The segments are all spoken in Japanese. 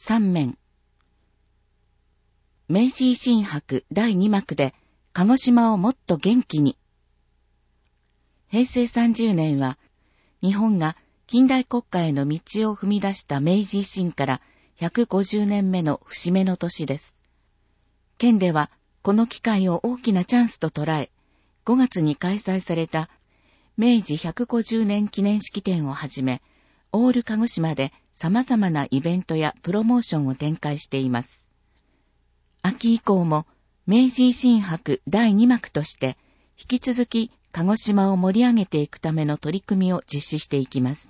三面。明治維新博第2幕で鹿児島をもっと元気に。平成30年は日本が近代国家への道を踏み出した明治維新から150年目の節目の年です。県ではこの機会を大きなチャンスと捉え、5月に開催された明治150年記念式典をはじめ、オール鹿児島で様々なイベントやプロモーションを展開しています。秋以降も明治維新博第2幕として引き続き鹿児島を盛り上げていくための取り組みを実施していきます。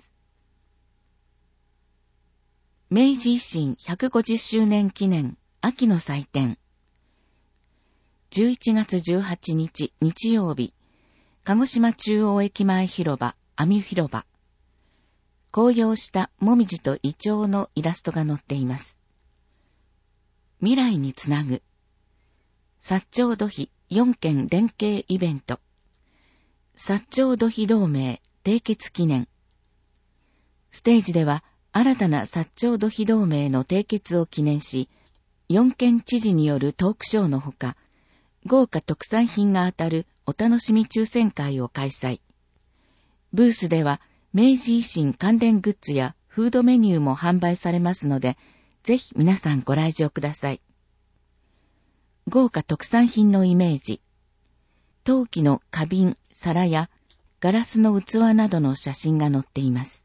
明治維新150周年記念秋の祭典。11月18日日曜日、鹿児島中央駅前広場、網広場。紅葉したもみじとイチョウのイラストが載っています。未来につなぐ。薩長土肥4県連携イベント。薩長土肥同盟締結記念。ステージでは新たな薩長土肥同盟の締結を記念し、4県知事によるトークショーのほか、豪華特産品が当たるお楽しみ抽選会を開催。ブースでは明治維新関連グッズやフードメニューも販売されますので、ぜひ皆さんご来場ください。豪華特産品のイメージ。陶器の花瓶、皿やガラスの器などの写真が載っています。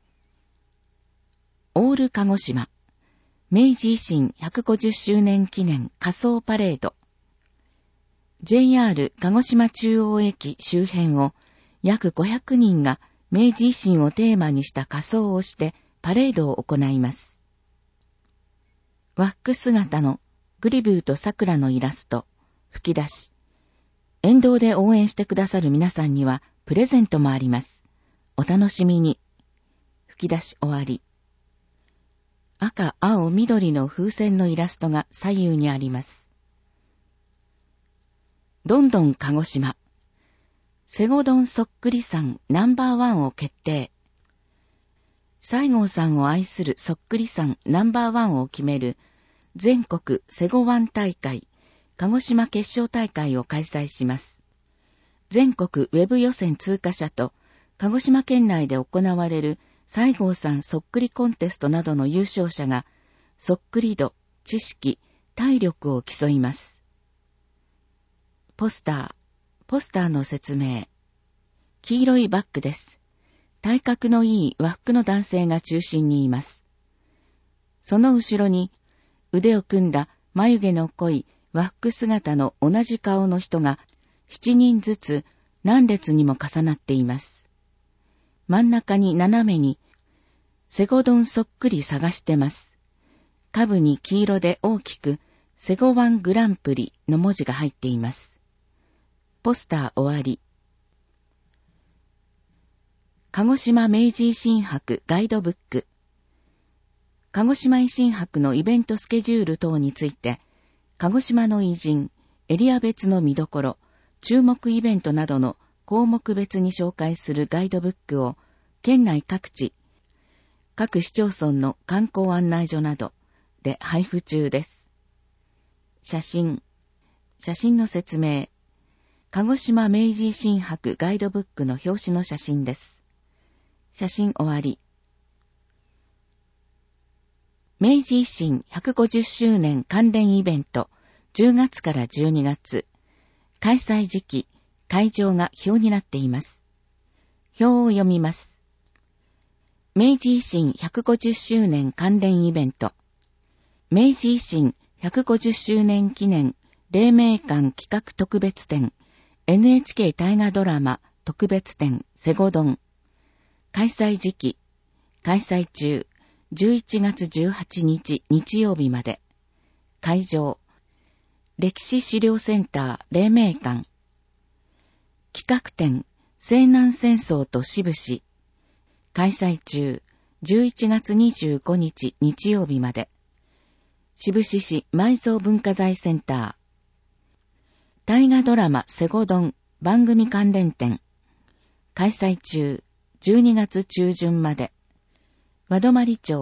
オール鹿児島明治維新150周年記念仮装パレード。JR 鹿児島中央駅周辺を約500人が明治維新をテーマにした仮装をしてパレードを行います。ワック姿のグリブーと桜のイラスト、吹き出し。沿道で応援してくださる皆さんにはプレゼントもあります。お楽しみに。吹き出し終わり。赤、青、緑の風船のイラストが左右にあります。どんどん鹿児島。セゴドンそっくりさんナンバーワンを決定。西郷さんを愛するそっくりさんナンバーワンを決める全国セゴワン大会、鹿児島決勝大会を開催します。全国ウェブ予選通過者と鹿児島県内で行われる西郷さんそっくりコンテストなどの優勝者がそっくり度、知識、体力を競います。ポスターの説明。黄色いバッグです。体格のいい和服の男性が中心にいます。その後ろに腕を組んだ眉毛の濃い和服姿の同じ顔の人が7人ずつ何列にも重なっています。真ん中に斜めにセゴドンそっくり探してます。下部に黄色で大きくセゴワングランプリの文字が入っています。ポスター終わり。鹿児島明治維新博ガイドブック。鹿児島維新博のイベントスケジュール等について、鹿児島の偉人、エリア別の見どころ、注目イベントなどの項目別に紹介するガイドブックを、県内各地、各市町村の観光案内所などで配布中です。写真の説明。鹿児島明治維新博ガイドブックの表紙の写真です。写真終わり。明治維新150周年関連イベント10月から12月。開催時期、会場が表になっています。表を読みます。明治維新150周年関連イベント。明治維新150周年記念黎明館企画特別展。NHK 大河ドラマ特別展セゴドン。開催時期、開催中、11月18日日曜日まで。会場、歴史資料センター黎明館。企画展、西南戦争としぶし。開催中、11月25日日曜日まで。志布志市埋蔵文化財センター。大河ドラマセゴドン番組関連展。開催中、12月中旬まで。和泊町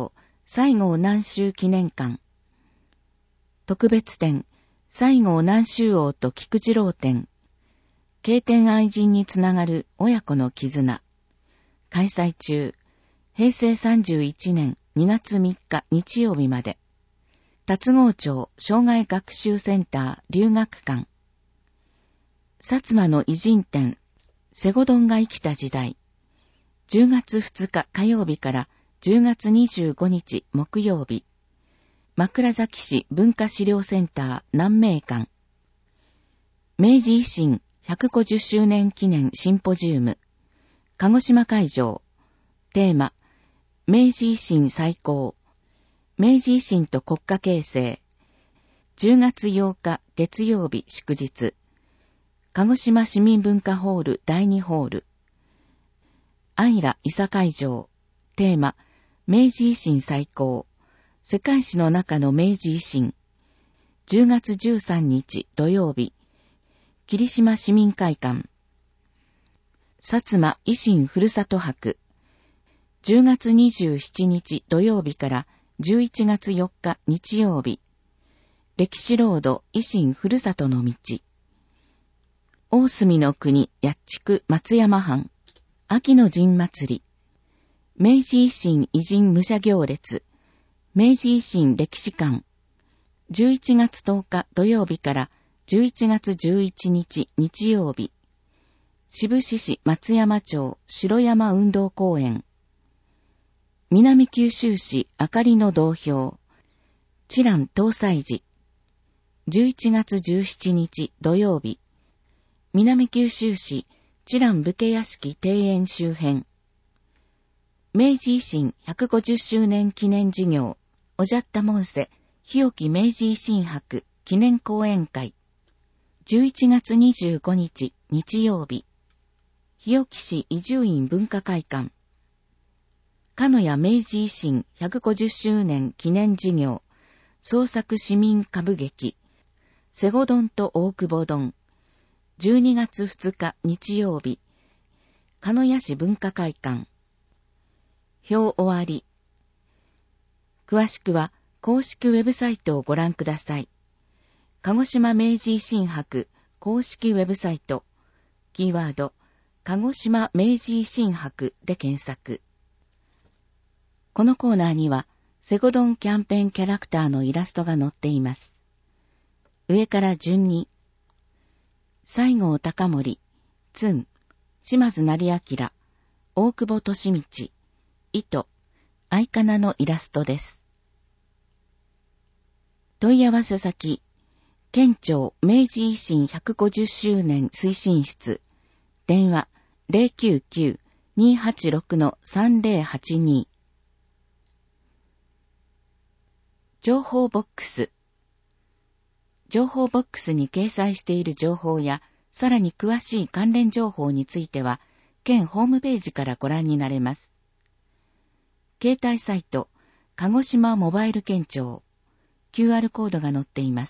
西郷南州記念館。特別展、西郷南州王と菊次郎展。敬天愛人につながる親子の絆。開催中。平成31年2月3日日曜日まで。龍郷町障害学習センター留学館。薩摩の偉人展、西郷どんが生きた時代。10月2日火曜日から10月25日木曜日。枕崎市文化資料センター南明館。明治維新150周年記念シンポジウム。鹿児島会場。テーマ、明治維新再興。明治維新と国家形成。10月8日月曜日祝日。鹿児島市民文化ホール第2ホール。アイラ伊佐会場。テーマ、明治維新再興。世界史の中の明治維新。10月13日土曜日。霧島市民会館。薩摩維新ふるさと博。10月27日土曜日から11月4日日曜日。歴史ロード維新ふるさとの道。大隅の国八竹松山藩。秋の陣祭り。明治維新偉人武者行列。明治維新歴史館。11月10日土曜日から11月11日日曜日。志布志市松山町城山運動公園。南九州市あかりの道標。知覧東西寺。11月17日土曜日。南九州市知覧武家屋敷庭園周辺。明治維新150周年記念事業。おじゃったもんせ、日置明治維新博記念講演会。11月25日日曜日。日置市移住院文化会館。鹿屋明治維新150周年記念事業。創作市民歌舞劇。西郷どんと大久保どん。12月2日日曜日。鹿屋市文化会館。表終わり。詳しくは公式ウェブサイトをご覧ください。鹿児島明治維新博公式ウェブサイト。キーワード、鹿児島明治維新博で検索。このコーナーには、西郷どんキャンペーンキャラクターのイラストが載っています。上から順に、西郷隆盛、つん、島津成明、大久保利通、糸、愛かなのイラストです。問い合わせ先、県庁明治維新150周年推進室、電話 099-286-3082。情報ボックス。情報ボックスに掲載している情報や、さらに詳しい関連情報については、県ホームページからご覧になれます。携帯サイト、鹿児島モバイル県庁、QR コードが載っています。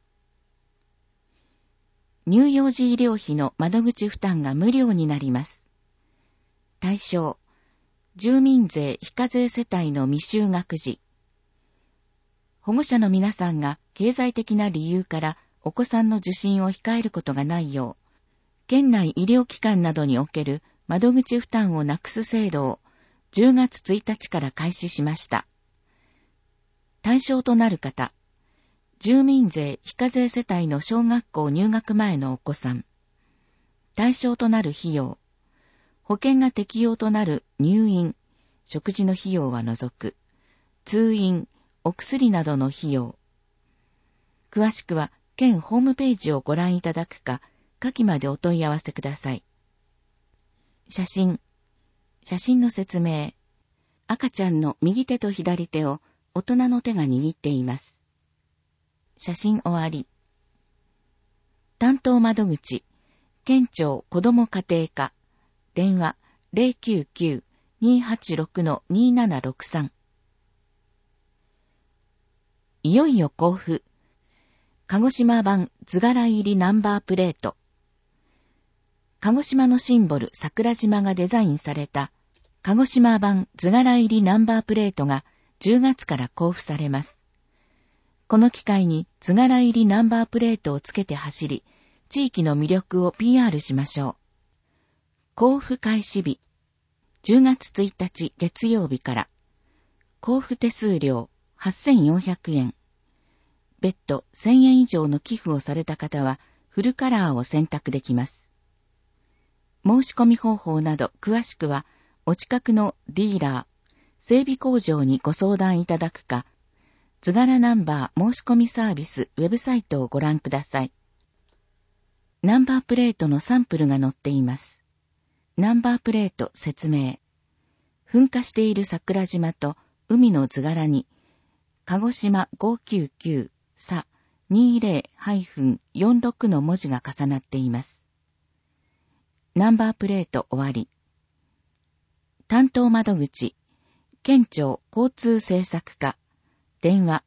乳幼児医療費の窓口負担が無料になります。対象、住民税非課税世帯の未就学児。保護者の皆さんが経済的な理由からお子さんの受診を控えることがないよう、県内医療機関などにおける窓口負担をなくす制度を10月1日から開始しました。対象となる方、住民税非課税世帯の小学校入学前のお子さん。対象となる費用、保険が適用となる入院、食事の費用は除く、通院、お薬などの費用。詳しくは県ホームページをご覧いただくか、下記までお問い合わせください。写真の説明。赤ちゃんの右手と左手を大人の手が握っています。写真終わり。担当窓口、県庁子ども家庭課、電話 099-286-2763。いよいよ交付。鹿児島版図柄入りナンバープレート。鹿児島のシンボル桜島がデザインされた鹿児島版図柄入りナンバープレートが 10月から交付されます。この機会に図柄入りナンバープレートをつけて走り、地域の魅力を PR しましょう。交付開始日、10月1日月曜日から、交付手数料8400円。別途1000円以上の寄付をされた方はフルカラーを選択できます。申し込み方法など詳しくはお近くのディーラー、整備工場にご相談いただくか、図柄ナンバー申し込みサービスウェブサイトをご覧ください。ナンバープレートのサンプルが載っています。ナンバープレート説明。噴火している桜島と海の図柄に、鹿児島599さ 20-46 の文字が重なっています。ナンバープレート終わり。担当窓口、県庁交通政策課、電話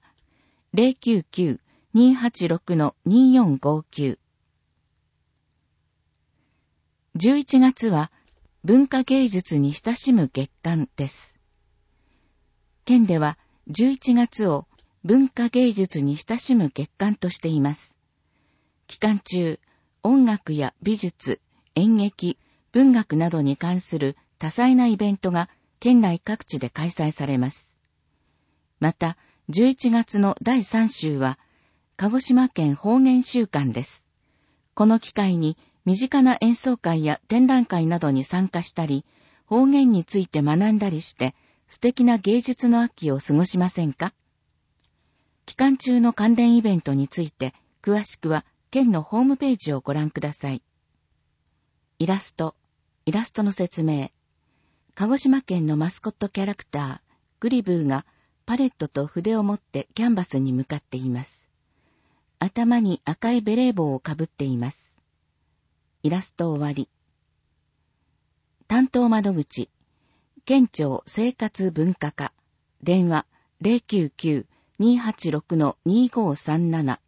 099-286-2459。11月は文化芸術に親しむ月間です。県では11月を文化芸術に親しむ月間としています。期間中、音楽や美術、演劇、文学などに関する多彩なイベントが県内各地で開催されます。また、11月の第3週は、鹿児島県方言週間です。この機会に、身近な演奏会や展覧会などに参加したり、方言について学んだりして、素敵な芸術の秋を過ごしませんか？期間中の関連イベントについて、詳しくは県のホームページをご覧ください。イラストの説明。鹿児島県のマスコットキャラクター、グリブーがパレットと筆を持ってキャンバスに向かっています。頭に赤いベレー帽をかぶっています。イラスト終わり。担当窓口、県庁生活文化課、電話 099-286-2537。